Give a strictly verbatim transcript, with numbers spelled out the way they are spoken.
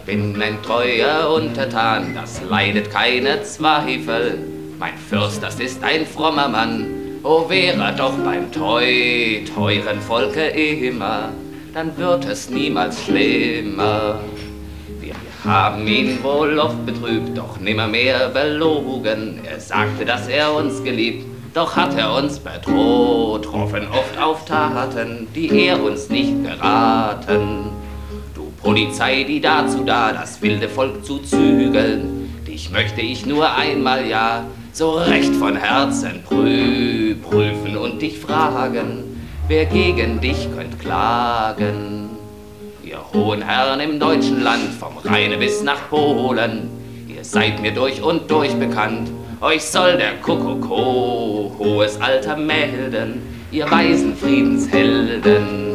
bin ein treuer Untertan, das leidet keine Zweifel. Mein Fürst, das ist ein frommer Mann, o wäre er doch beim treu, teuren Volke immer, dann wird es niemals schlimmer. Wir haben ihn wohl oft betrübt, doch nimmermehr belogen. Er sagte, dass er uns geliebt, doch hat er uns bedroht, troffen oft auf Taten, die er uns nicht geraten. Du Polizei, die dazu da, das wilde Volk zu zügeln, dich möchte ich nur einmal, ja, so recht von Herzen prü prüfen und dich fragen, wer gegen dich könnt klagen. Ihr hohen Herren im deutschen Land, vom Rheine bis nach Polen, ihr seid mir durch und durch bekannt, euch soll der Kuckuck ho, hohes Alter melden, ihr weisen Friedenshelden.